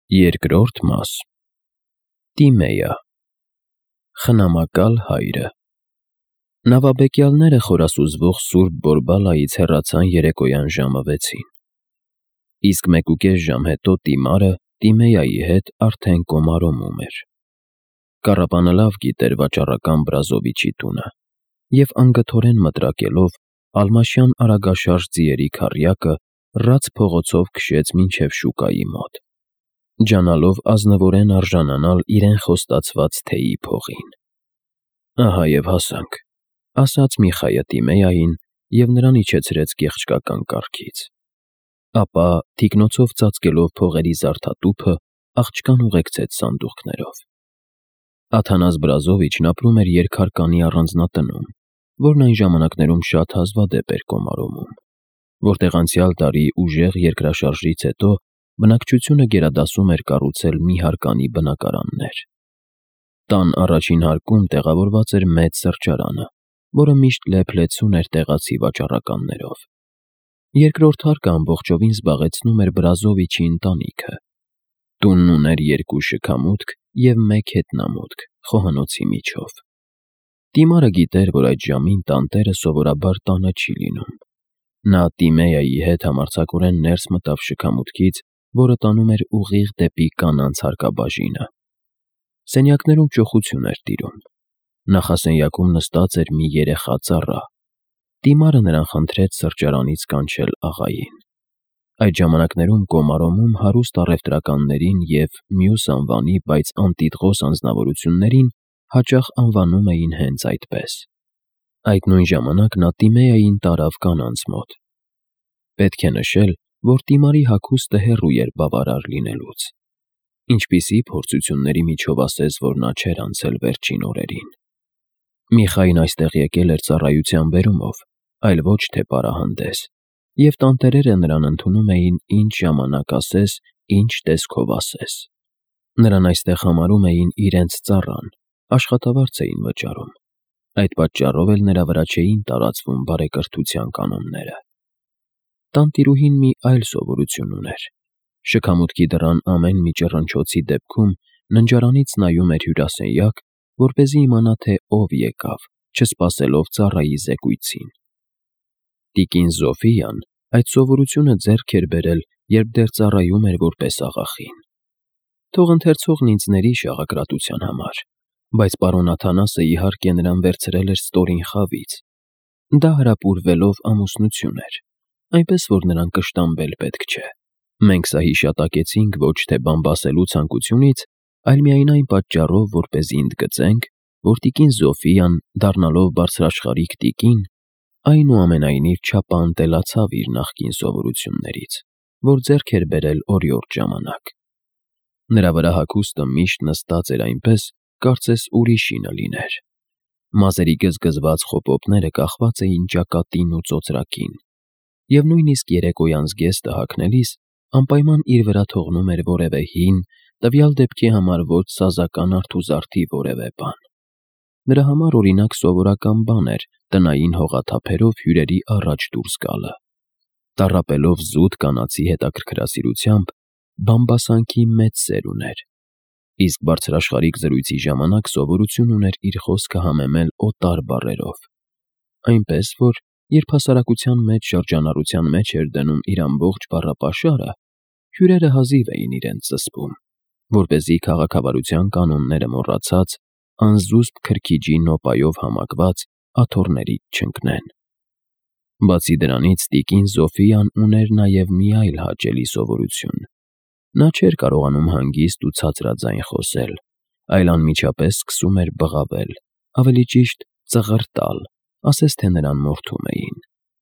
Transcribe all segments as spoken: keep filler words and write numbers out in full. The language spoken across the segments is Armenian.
Երկրորդ մաս Տիմեյա Խնամակալ հայրը Նավաբեկյալները խորասուզվող Սուրբ Բորբալայից հեռացան երեկոյան ժամը վեցին, իսկ մեկուկես ժամ հետո Տիմարը Տիմեյայի հետ արդեն Կոմարոմում էր։ Կառապանը լավ գիտեր վաճառական Բրազովիչի տունը, և անգթորեն մտրակելով ալմաշյան արագաշարժ ձիերի քառյակը ռաց փողոցով քշեց մինչև շուկայի մոտ, ջանալով ազնվորեն արժանանալ իրեն խոստացված թեյի փողին։ «Ահա և հասանք», ֊ ասաց Միխայը Տիմեյային և նրան իջեցրեց գեղչկական կառքից, ապա, թիկնոցով ծածկելով փողերի զարդատուփը, աղջկան ուղեկցեց սանդուղքներով։ Աթանաս Բրազովիչն ապրում էր երկհարկանի առանձնատնում, որն այն ժամանակներում շատ հազվադեպ էր Կոմարոմում, որտեղ անցյալ տարի ուժեղ երկրաշարժից հետո բնակչությունը գերադասում էր կառուցել մի հարկանի բնակարաններ։ Տան առաջին հարկում տեղավորված էր մեծ սրճարանը, որը միշտ լեփ-լեցուն էր տեղացի վաճառականներով։ Երկրորդ հարկը ամբողջովին զբաղեցնում էր Բրազովիչի ընտանիքը։ Տունն ուներ երկու շքամուտք և մեկ հետնամուտք խոհանոցի միջով։ Տիմարը գիտեր, որ այդ ժամին տանտերը սովորաբար տանը չի լինում։ Նա Տիմեյայի հետ համարձակորեն ներս մտավ շքամուտքից, որը տանում էր ուղիղ դեպի կանանց հարկաբաժինը։ Սենյակներում ճոխություն էր տիրում։ Նախասենյակում նստած էր մի երեխա ծառա։ Տիմարը նրան խնդրեց սրճարանից կանչել աղային։ Այդ ժամանակներում Կոմարոմում հարուստ առևտրականներին և մյուս անվանի, բայց անտիտղոս անձնավորություններին հաճախ անվանում էին հենց այդպես։ Այդ նույն ժամանակ նա Տիմեյային տարավ կանանց մոտ։ Պետք է նշել, որ Տիմարի հագուստը հեռու էր բավարար լինելուց։ Ինչպիսի փորձությունների միջով ասես, որ նա չէր անցել վերջին օրերին։ Միխային այստեղ եկել էր ծառայության բերումով, այլ ոչ թե պարահանդես, և տանտերերը նրան ընդունում էին ինչ ժամանակ ասես, ինչ տեսքով ասես։ Նրան այստեղ համարում էին իրենց ծառան, աշխատավարձ էին վճարում։ Այդ պատճառով էլ նրա վրա չէին տարածվում բարեկրթության կանոնները։ Տանտիրուհին մի այլ սովորություն ուներ։ Շքամուտքի դռան ամեն մի ճռնչոցի դեպքում ննջարանից նայում էր հյուրասենյակ, որպեսզի իմանա, թե ով եկավ, չսպասելով ծառայի զեկույցին։ Տիկին Զոֆիան այդ սովորությունը ձեռք էր բերել, երբ դեռ ծառայում էր որպես աղախին։ Թող ընթերցողն ինձ ների շաղակրատության համար, բայց պարոն Աթանասը իհարկե նրան վերցրել էր ստորին խավից։ Դա հրապուրվելով ամուսնություն էր, այնպես որ նրան կշտամբել պետք չէ։ Մենք սա հիշատակեցինք ոչ թե բամբասելու ցանկությունից, այլ միայն այն պատճառով, որպեսզի ընդգծենք, որ տիկին Զոֆիան, դառնալով բարձրաշխարհիկ տիկին, այնուամենայնիվ չափանտելացավ իր նախկին սովորություններից, որ ձեռք էր բերել օրիորդ ժամանակ։ Նրա վրա հագուստը միշտ նստած էր այնպես, կարծես ուրիշինը լիներ։ Մազերի գզգզված խոպոպները կախված էին ճակատին ու ծոծրակին, և նույնիսկ երեկոյան զգեստը հագնելիս անպայման իր վրա թողնում էր որևէ հին, տվյալ դեպքի համար ոչ սազական արթուզարդի որևէ բան։ Նրա համար, օրինակ, սովորական բան էր տնային հողաթափերով հյուրերի առաջ դուրս գալը։ Տառապելով զուտ կանացի հետաքրքրասիրությամբ, բամբասանքի մեծ սեր ուներ, իսկ բարձրաշխարհիկ զրույցի ժամանակ սովորություն ուներ իր խոսքը համեմել օտար բառերով, այնպես որ, երբ հասարակության մեջ շրջանառության մեջ էր դնում իր ամբողջ բառապաշարը, հյուրերը հազիվ էին իրենց զսպում, որպեսզի քաղաքավարության կանոնները մոռացած, անզուսպ քրքիջի նոպայով համակված աթոռներից չընկնեն։ Բացի դրանից տիկին Զոֆիան ուներ նաև մի այլ հաճելի սովորություն։ Նա չէր կարողանում հանգիստ ու ցածրաձայն խոսել, այլ անմիջապես սկսում էր բղավել, ավելի ճիշտ ծղրտալ, ասես թե նրան մորթում էին։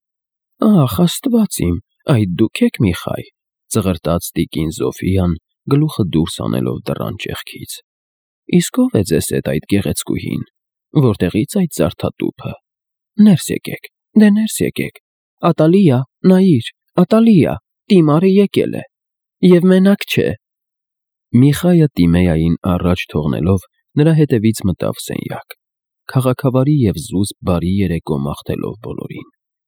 «Ախ, Աստված իմ, այդ դուք եք Միխայ», ֊ ծղրտաց տիկին Զոֆիան, գլուխը դուրս հանելով դռան ճեղքից։ «Իսկ ո՞վ է ձեզ հետ այդ գեղեցկուհին, որտեղի՞ց այդ զարդատուփը։ Ներս եկեք, դե ներս եկեք, Ատալիա, նայիր, Ատալիա, Տիմարը եկել է, և մենակ չէ»։ Միխայը Տիմեյային առաջ թողնելով նրա հետևից մտավ սենյակ, քաղաքավարի և զուսպ բարի երեկո մաղթելով բոլորին։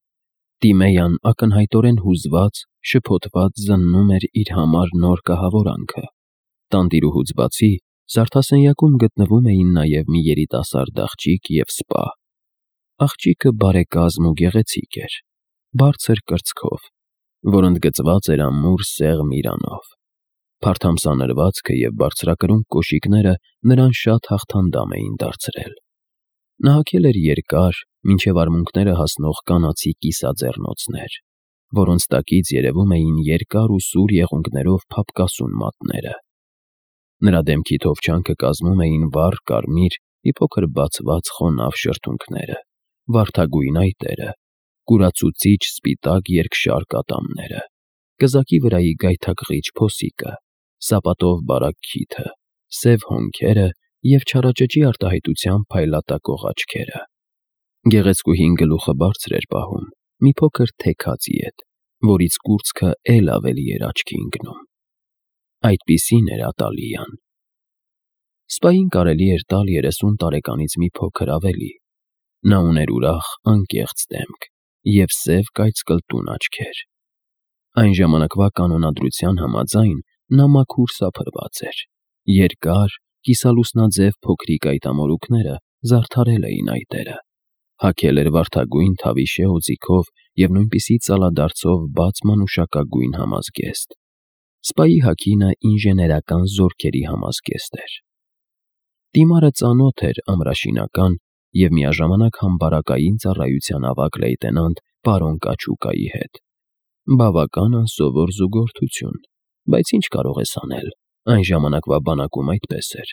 Տիմեյան ակնհայտորեն հուզված, շփոթված զննում էր իր համար նոր կահավորանքը, Տանտիրուհուց բացի զարդասենյակում գտնվում էին նաև մի երիտասարդ աղջիկ և սպա։ Աղջիկը բարեկազմ ու գեղեցիկ էր, բարձր կրծքով, որ ընդգծված էր ամուր սեղմ իրանով։ Փարթամսանրվածքը և բարձրակրունկ կոշիկները նրան շատ հաղթանդամ էին դարձրել։ Նա հագել էր երկար, մինչև արմունկները հասնող կանացի կիսաձեռնոցներ, որոնց տակից երևում էին երկար ու սուր եղունգներով փափկասուն մատները։ Նրա դեմքի թովչանքը կազմում էին վառ կարմիր, մի փոքր բացված խոնավ շրթունքները, վարդագույն այտերը, կուրացուցիչ սպիտակ երկշարք ատամները, կզակի վրայի գայթակղիչ փոսիկը, սապատով բարակ քիթը, սև հոնքերը և չարաճճի արտահայտությամբ փայլատակող աչքերը։ Գեղեցկուհին գլուխը բարձր էր պահում, մի փոքր թեքած ետ, որից կուրծքը էլ ավելի էր աչքի ընկնում։ Այդպիսին էր Ատալիան։ Սպային կարելի էր տալ երեսուն տարեկանից մի փոքր ավելի։ Նա ուներ ուրախ, անկեղծ դեմք և սև կայծկլտուն աչքեր։ Այն ժամանակվա կանոնադրության համաձայն նա մաքուր սափրված էր։ Երկար, կիսալուսնաձև փոքրիկ այտամորուքները զարդարել էին այտերը։ Հագել էր վարդագույն թավիշե օձիքով և նույնպիսի ծալադարձով բաց մանուշակագույն համազգեստ։ Սպայի հագինը ինժեներական զորքերի համազգեստ էր։ Դիմարը ծանոթ էր ամրաշինական և միաժամանակ համբարակային ծառայության ավագ լեյտենանտ պարոն Կաչուկայի հետ։ Բավական անսովոր զուգորդություն, բայց ինչ կարող ես անել, այն ժամանակվա բանակում այդպես էր։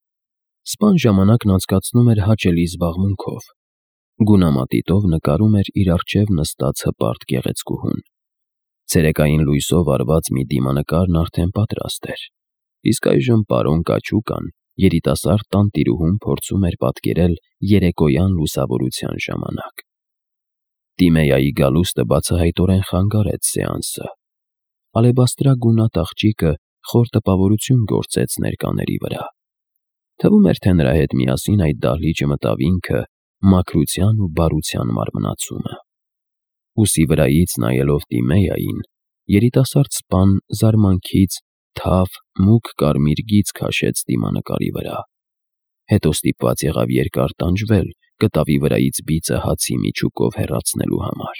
Սպան ժամանակն անցկացնում էր հաճելի զբաղմունքով։ Գունամատիտով նկարում էր իր առջև նստած հպարտ գեղեցկուհուն։ Ցերեկային լույսով արված մի դիմանկարն արդեն պատրաստ էր, իսկ այժմ պարոն Կաչուկան երիտասարդ տանտիրուհուն փորձում էր պատկերել երեկոյան լուսավորության ժամանակ։ Տիմեյայի գալուստը բացահայտորեն խանգարեց սեանսը։ Ալեբաստրագունատ աղջիկը խոր տպավորություն գործեց ներկաների վրա։ Թվում էր, թե նրա հետ միասին այդ դահլիճը մտավ ինքը, մաքրության ու բարության մարմնացումը։ Ուսի վրայից նայելով Տիմեյային, երիտասարդ սպան զարմանքից թավ, մուգ կարմիր գիծ քաշեց դիմանկարի վրա։ Հետո ստիպված եղավ երկար տանջվել կտավի վրայից բիծը հացի միջուկով հեռացնելու համար։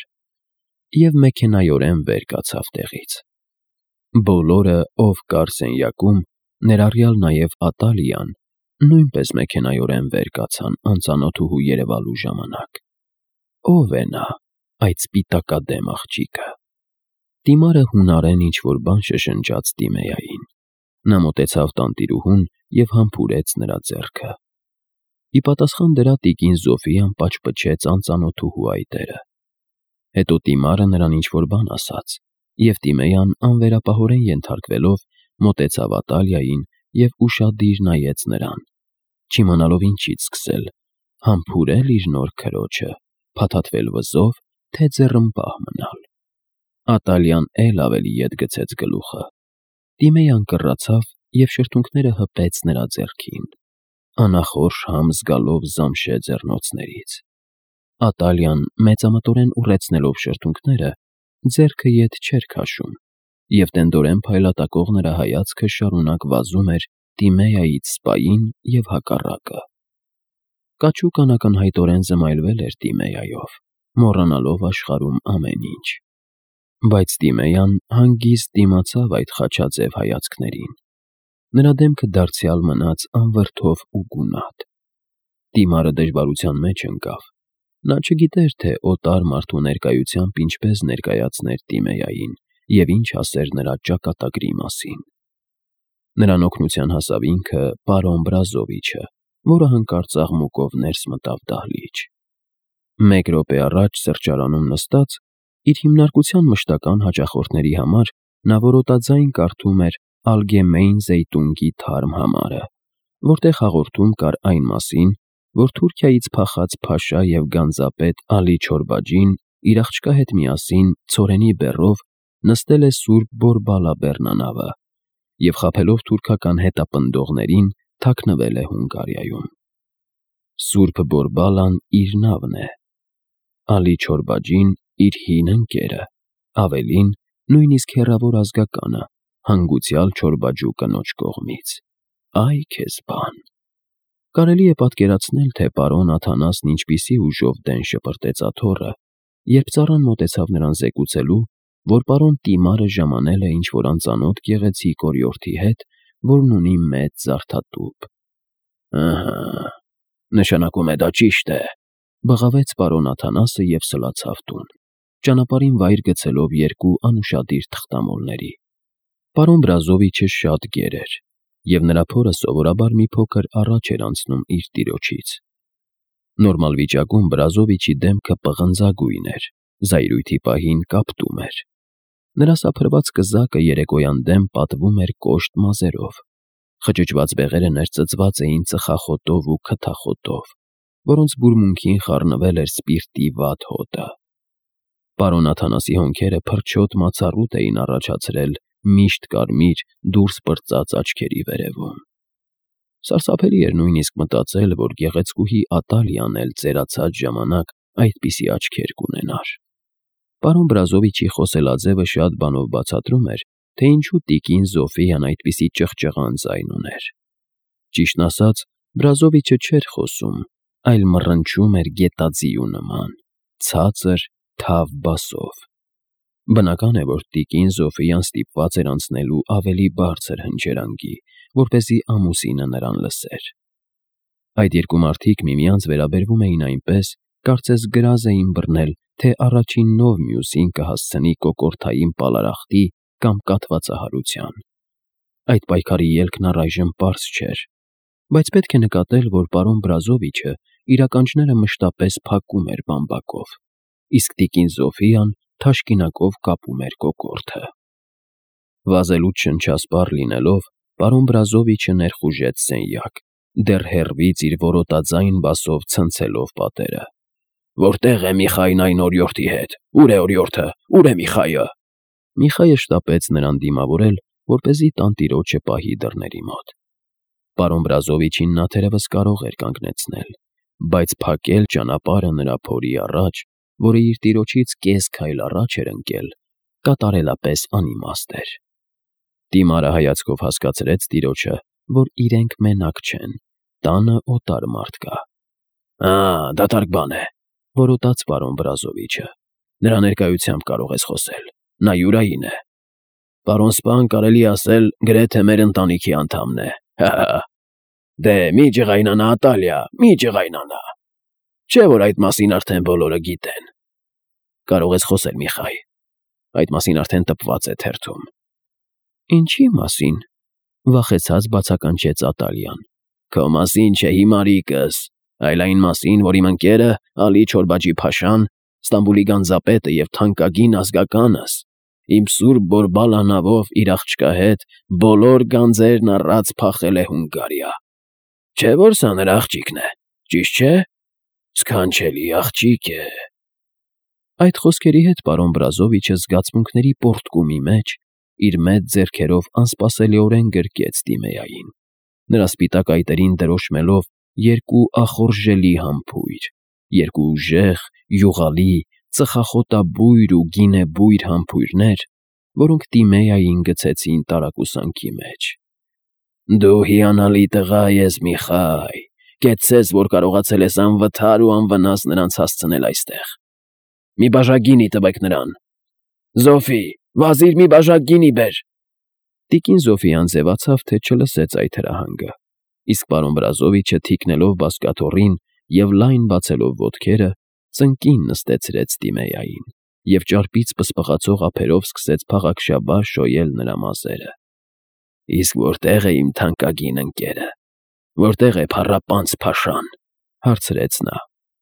Եվ մեքենայորեն վեր կացավ տեղից։ Բոլորը, ով կար սենյակում, ներառյալ նաև Ատալիան, նույնպես մեքենայորեն վեր կացան անծանոթուհու երևալու ժամանակ։ Ո՞վ է նա, այդ սպիտակադեմ աղջիկը։ Դիմարը հունարեն ինչ-որ բան շշնջաց Տիմեյային։ Նա մոտեցավ տանտիրուհուն և համբուրեց նրա ձեռքը։ Ի պատասխան դրա տիկին Զոֆիան պաչպչեց անծանոթուհու այտերը։ Հետո Տիմարը նրան ինչ-որ բան ասաց, և Տիմեյան անվերապահորեն ենթարկվելով մոտեցավ Ատալիային և ուշադիր նայեց նրան, չիմանալով ինչից սկսել՝ համբուրել իր նոր քրոջը, փաթաթվել վզով, թե ձեռնպահ մնալ։ Ատալիան էլ ավելի ետ գցեց գլուխը։ Տիմեյան կռացավ և շրթունքները հպեց նրա ձեռքին, անախորժ համ զգալով զամշե ձեռնոցներից։ Ատալիան մեծամտորեն ուռեցնելով շրթունքները, ձեռքը ետ չէր քաշում, և տենդորեն փայլատակող նրա հայացքը շարունակ վազում էր Տիմեյայից սպային և հակառակը։ Կաչուկան ակնհայտորեն զմայլվել էր Տիմեյայով, մոռանալով աշխարհում ամեն ինչ։ Բայց Տիմեյան հանգիստ դիմացավ այդ խաչաձև հայացքներին։ Նրա դեմքը դարձյալ մնաց անվրդով ու գունատ։ Տիմարը դժվարության մեջ ընկավ։ Նա չգիտեր, թե օտար մարդու ներկայությամբ ինչպես ներկայացներ Տիմեյային և ինչ ասեր նրա ճակատագրի մասին։ Նրան օգնության հասավ ինքը պարոն Բրազովիչը, որը հանկարծ աղմուկով ներս մտավ դահլիճ։ Մեկ րոպե առաջ սրճարանում նստած, իր հիմնարկության մշտական հաճախորդների համար նա որոտաձայն կարդում էր Ալգեմեյն Զեյտունգի թարմ համարը, որտեղ հաղորդում կար այն մասին, որ Թուրքիայից փախած փաշա և գանձապետ Ալի Չորբաջին իր աղջկա հետ միասին ցորենի բեռով նստել է սուրբ Բորբալա բեռնանավը և խաբելով թուրքական հետապնդողներին թաքնվել է Հունգարիայում։ Սուրբ Բորբալան իր նավն է, Ալի Չորբաջին իր հին ընկերը, ավելին, նույնիսկ հեռավոր ազգականը, հանգուցյալ չորբաջու կնոջ կողմից։ Այ քեզ բան։ Կարելի է պատկերացնել, թե պարոն Աթանասն ինչպիսի ուժով դեն շպրտեց աթոռը, երբ ծառան մոտեցավ նրան զեկուցելու, որ պարոն Տիմարը ժամանել է ինչ-որ անծանոթ գեղեցիկ օրիորդի հետ, որն ունի մեծ զարդատուփ։ Ահա, նշանակում է դա ճիշտ է, բղավեց պարոն Աթանասը և սլացավ տուն, ճանապարհին վայր գցելով երկու անուշադիր թղթամոլների։ Պարոն Բրազովիչը շատ գեր էր, և նրա փորը սովորաբար մի փոքր առաջ էր անցնում իր տիրոջից։ Նորմալ վիճակում Բրազովիչի դեմքը պղնձագույն էր, զայրույթի պահին կապտում էր։ Նրա սափրված կզակը երեկոյան դեմ պատվում էր կոշտ մազերով, խճճված բեղերը ներծծված էին ծխախոտով ու քթախոտով, որոնց բուրմունքին խառնվել էր սպիրտի վատ հոտը։ Պարոն Աթանասի հոնքերը փրչոտ մացառուտ էին առաջացրել միշտ կարմիր դուրս պրծած աչքերի վերևում։ Սարսափելի էր նույնիսկ մտածել, որ գեղեցկուհի Ատալիան էլ ծերացած ժամանակ այդպիսի աչքեր կունենար։ Պարոն Բրազովիչի խոսելաձևը շատ բանով բացատրում էր, թե ինչու տիկին Զոֆիան այդպիսի ճղճղան ձայն ուներ։ Ճիշտն ասած, Բրազովիչը չէր խոսում, այլ մռնչում էր գետաձիու նման, ցածր, թավ բասով։ Բնական է, որ տիկին Զոֆիան ստիպված էր անցնելու ավելի բարձր հնչերանգի, որպեսզի ամուսինը նրան լսեր։ Այդ երկու մարդիկ միմյանց վերաբերվում էին այնպես, կարծես գրազ էին բռնել, թե առաջինն ով մյուսին կհասցնի կոկորդային պալարախտի կամ կաթվածահարության։ Այդ պայքարի ելքն առայժմ պարզ չէր, բայց պետք է նկատել, որ պարոն Բրազովիչը իր ականջները մշտապես փակում էր բամբակով, իսկ տիկին Զոֆիան թաշկինակով կապում էր կոկորդը։ Վազելուց շնչասպառ լինելով, պարոն Բրազովիչը ներխուժեց սենյակ, դեռ հեռվից իր որոտաձայն բասով ցնցելով պատերը։ Որտե՞ղ է Միխային այն օրիորդի հետ։ Ո՞ւր է օրիորդը։ Ո՞ւր է Միխայը։ Միխայը շտապեց նրան դիմավորել, որպեսզի տանտիրոջը պահի դռների մոտ։ Պարոն Բրազովիչին նա թերևս կարող էր կանգնեցնել, բայց փակել ճանապարհը նրա փորի առաջ, որը իր տիրոջից կես քայլ առաջ էր ընկել, կատարելապես անիմաստ էր։ Տիմարը հայացքով հասկացրեց տիրոջը, որ իրենք մենակ չեն, տանը օտար մարդ կա։ Ա, դատարկ բան է, որոտաց պարոն Բրազովիչը։ Նրա ներկայությամբ կարող ես խոսել, նա յուրային է։ Պարոն սպան, կարելի ասել, գրեթե մեր ընտանիքի անդամն է, հա՛։ Դե մի ջղայնանա, Ատալիա, մի ջղայնանա։ Չէ՞ որ այդ մասին արդեն բոլորը գիտեն։ Կարող ես խոսել, Միխայ, այդ մասին արդեն տպված է թերթում։ Ինչի՞ մասին, վախեցած բացականչեց Ատալիան։ Քո մասին չէ հիմարիկս, այլ այն մասին, որ իմ ընկերը Ալի Չորբաջի֊փաշան, Ստամբուլի գանձապետը և թանկագին ազգականս, իմ սուրբ Բորբալա նավով իր աղջկա հետ բոլոր գանձերն առած փախել է Հունգարիա։ Չէ՞ որ սա նրա աղջիկն է, ճիշտ չէ։ Սքանչելի աղջիկ է։ Այդ խոսքերի հետ պարոն Բրազովիչը զգացմունքների պոռթկումի մեջ իր մեծ ձեռքերով անսպասելիորեն գրկեց Տիմեային, նրա սպիտակ այտերին դրոշմելով երկու ախորժելի համբույր, երկու ուժեղ, յուղալի, ծխախոտաբույր ու գինեբույր համբույրներ, որոնք Տիմեային գցեցին տարակուսանքի մեջ։ Դու հիանալի տղա ես, Միխայ, կեցցես, որ կարողացել ես անվթար ու անվնաս նրանց հասցնել այստեղ։ Մի բաժակ գինի տվեք նրան։ Զոֆի, վազիր մի բաժակ գինի բեր։ Տիկին Զոֆիան ձևացավ, թե չլսեց այդ հրահանգը, իսկ պարոն Բրազովիչը թիկնելով բազկաթոռին և լայն բացելով ոտքերը, ծնկին նստեցրեց Տիմեային և ճարպից պսպղացող ափերով սկսեց փաղաքշաբար շոյել նրա մազերը։ Իսկ որտե՞ղ է իմ թանկագին ընկերը, որտե՞ղ է փառապանծ Փաշան, հարցրեց նա։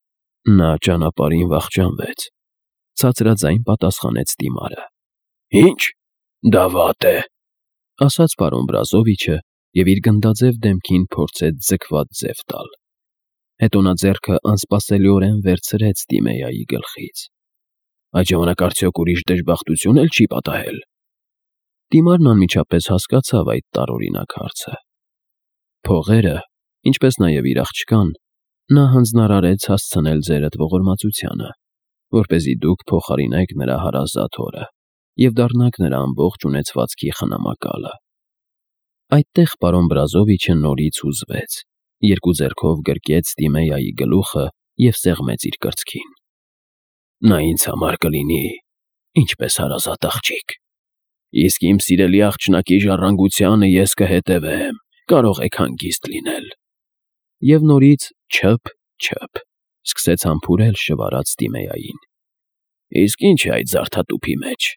Նա ճանապարհին վախճանվեց, ցածրաձայն պատասխանեց Տիմարը։ Ինչ, դա վատ է, ասաց պարոն Բրազովիչը և իր գնդաձև դեմքին փորձեց ձգված ձև տալ։ Հետո նա ձեռքը անսպասելիորեն վերցրեց Տիմեայի գլխից։ Այդ ժամանակ արդյոք ուրիշ դժբախտություն էլ չի պատահել։ Տիմարն անմիջապես հասկացավ այդ տարօրինակ հարցը։ Փողերը, ինչպես նաև իր աղջկան, նա հանձնարարեց հասցնել ձերդ ողորմածությանը, որպեսզի դուք փոխարինեք նրա հարազատ հորը և դառնաք նրա ամբողջ ունեցվածքի խնամակալը։ Այդտեղ պարոն Բրազովիչը նորից հուզվեց, երկու ձեռքով գրկեց Տիմեյայի գլուխը և սեղմեց իր կրծքին։ Նա ինձ համար կլինի ինչպես հարազատ աղջիկ, իսկ իմ սիրելի աղջնակի ժառանգությանը ես կհետևեմ, կարող եք հանգիստ լինել։ Եվ նորից չըփ-չըփ սկսեց համբուրել շվարած Տիմեյային։ Իսկ ի՞նչ է այդ զարդատուփի մեջ։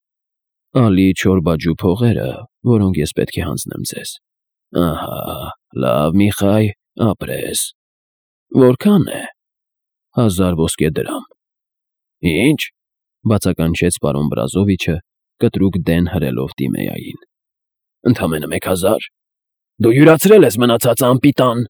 Ալի չորբաջու փողերը, որոնք ես պետք է հանձնեմ ձեզ։ Ահա, լավ, Միխայ, ապրես։ Որքան է։ Հազար ոսկե դրամ։ Ինչ, բացականչեց պարոն Բրազովիչը, կտրուկ դեն հրելով Տիմեյային։ Ընդամենը մեկ հազար։ Դու յուրացրել ես մնացածը, անպիտան։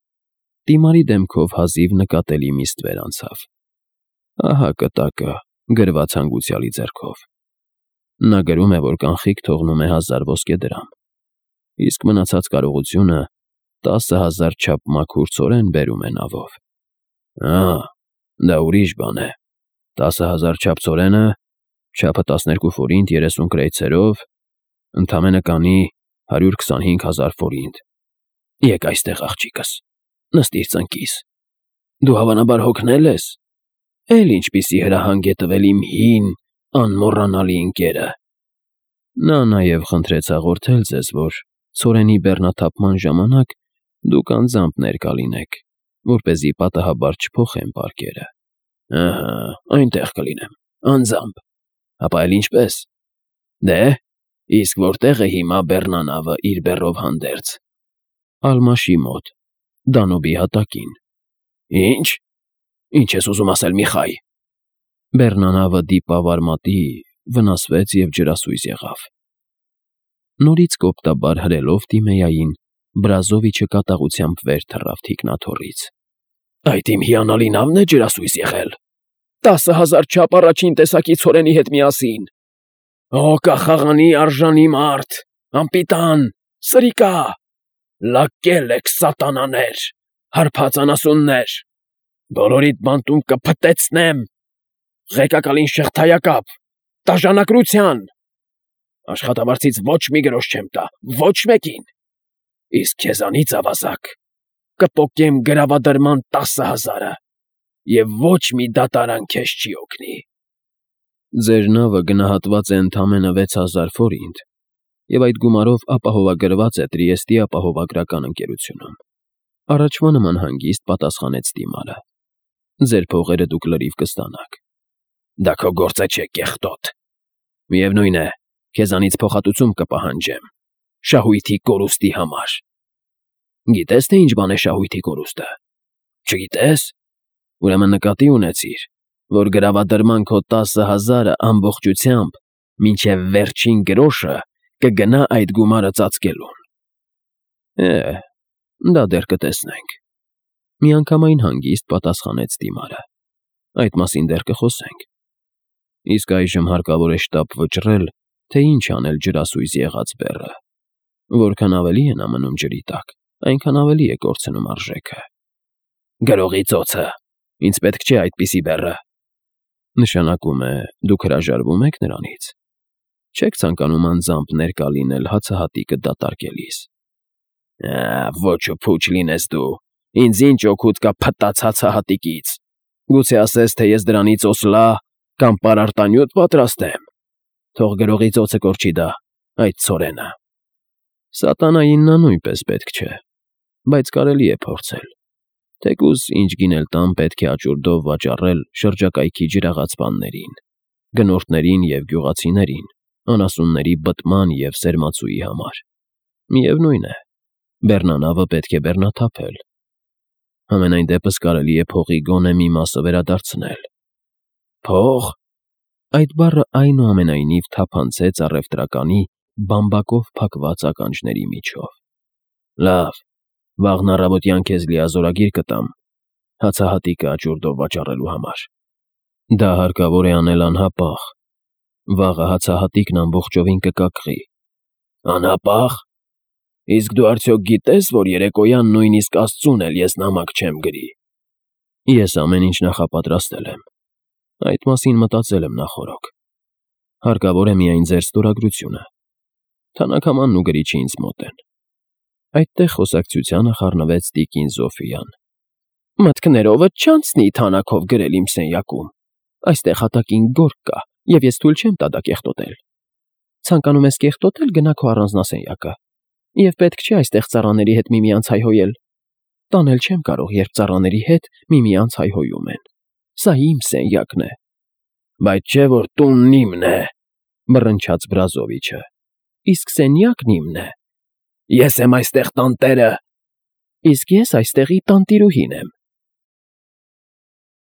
Տիմարի դեմքով հազիվ նկատելի մի ստվեր անցավ։ Ահա կտակը, գրված հանգուցյալի ձեռքով։ Նա գրում է, որ կանխիկ թողնում է հազար ոսկե դրամ, իսկ մնացած կարողությունը տասը հազար չափ մաքուր ցորեն բերում է նավով։ Ահա, դա ուրիշ բան է։ Տասը հազար չափ ցորենը, չափը տասներկու ֆորինտ երեսուն կրեյցերով, ընդամենը կանի հարյուր քսանհինգ հազար ֆորինտ։ Եկ այստեղ, աղջիկս, նստիր ծնկիս։ Դու հավանաբար հոգնել ես։ Էլ ինչպիսի հրահանգ է տվել իմ հին, անմոռանալի ընկերը։ Նա նաև խնդրեց հաղորդել ձեզ, որ ցորենի բեռնաթափման ժամանակ դուք անձամբ ներկա լինեք, որպեսզի պատահաբար չփոխեն պարկերը։ Ահա, այնտեղ կլինեմ, անձամբ։ Ապա էլ ինչպես։ Դե, իսկ որտեղ է հիմա բեռնանավը իր բեռով հանդերձ։ Ալմաշի մոտ, Դանուբի հատակին։ Ինչ։ Ինչ ես ուզում ասել, Միխայ։ Բեռնանավը դիպավ արմատի, վնասվեց և ջրասույզ եղավ։ Նորից կոպտաբար հրելով Տիմեյային, Բրազովիչը կատաղությամբ վեր թռավ թիկնաթոռից։ Այդ իմ հիանալի նավն է ջրասույզ եղել։ Տասը հազար չափ առաջին տեսակի ցորենի հետ միասին։ Օ, կախաղանի արժանի մարդ, անպիտան, սրիկա, լակել եք սատանաներ, հարբած անասուններ, բոլորիդ բանտում կփտեցնեմ, ղեկակալին շղթայակապ, տաժանակրության, աշխատավարձից ոչ մի գրոշ չեմ տա, ոչ մեկին, իսկ քեզանից ավազակ, կպոկեմ գրավադրման տասը հազարը, և ոչ մի դատարան քեզ չի օգնի։ Ձեր նավը գնահատված է ընդամենը վեց հազար ֆորինտ, և այդ գումարով ապահովագրված է Տրիեստի ապահովագրական ընկերությունում։ Առաջվա նման հանգիստ պատասխանեց Տիմարը։ Ձեր փողերը դուք լրիվ կստանաք։ Դա քո գործը չէ, կեղտոտ։ Միևնույն է, քեզանից փոխհատուցում կպահանջեմ, շահույթի կորուստի համար։ Գիտես, թե ինչ բան է շահույթի կորուստը։ Չգիտես։ Ուրեմն նկատի ունեցիր, որ գրավադրման քո տասը հազարը ամբողջությամբ, մինչև վերջին գրոշը, կգնա այդ գումարը ծածկելուն։ Է, դա դեռ կտեսնենք։ Միանգամայն հանգիստ պատասխանեց Տիմարը։ Այդ մասին դեռ կխոսենք։ Իսկ այժմ հարկավոր է շտապ վճռել, թե ինչ անել ջրասույզ եղած բեռը։ Որքան ավելի է նա մնում ջրի տակ, այնքան ավելի է կորցնում արժեքը։ Գրողի ծոցը, ինձ պետք չէ այդպիսի բեռը։ Նշանակում է, դուք հրաժարվում եք նրանից։ Չեք ցանկանում անձամբ ներկա լինել հացահատիկը դատարկելիս։ Ա, ոչ ու փուչ լինես դու, ինձ ինչ օգուտ կա փտած հացահատիկից։ Գուցե ասես, թե ես դրանից օսլա կամ պարարտանյութ պատրաստեմ։ Թող գրողի ծոցը կորչի դա, այդ ցորենը։ Սատանային նա նույնպես պետք չէ, բայց կարելի է փորձել։ Թեկուզ ինչ գինել տան պետք է աճուրդով վաճառել շրջակայքի ջրաղացպաններին, գնորդներին և գյուղացիներին, անասունների բտման և սերմացուի համար։ Միևնույն է, բեռնանավը պետք է բեռնաթափել։ Համենայն դեպս կարելի է փողի գոնե մի մասը վերադարձնել։ Փող։ Այդ բառը այնուամենայնիվ թափանցեց առևտրականի բամբակով փակված ականջների միջով։ Լավ, վաղն առավոտյան քեզ լիազորագիր կտամ հացահատիկը աճուրդով վաճառելու համար։ Դա հարկավոր է անել անհապաղ։ Վաղը հացահատիկն ամբողջովին կկակղի։ Անհապաղ։ Իսկ դու արդյոք գիտես, որ երեկոյան նույնիսկ Աստծուն էլ ես նամակ չեմ գրի։ Ես ամեն ինչ նախապատրաստել եմ։ Այդ մասին մտածել եմ նախօրոք։ Հարկավոր է միայն ձեր ստորագրությունը։ Թանաքամանն ու գրիչը ինձ մոտ են։ Այդտեղ խոսակցությանը խառնվեց տիկին Զոֆիան։ Մտքներովդ չանցնի թանաքով գրել իմ սենյակում։ Այստեղ հատակին գորգ կա, և ես թույլ չեմ տա դա կեղտոտել։ Ցանկանում ես կեղտոտել, գնա քո առանձնասենյակը, և պետք չէ այստեղ ծառաների հետ միմյանց հայհոյել։ Տանել չեմ կարող, երբ ծառաների հետ միմյանց հայհոյում են։ Սա իմ սենյակն է։ Բայց չէ՞ որ տունն իմն է,֊ մռնչաց Վրազովիչը։ Իսկ սենյակն իմն է։ Ես եմ այստեղ տանտերը։ Իսկ ես այստեղի տանտիրուհին եմ։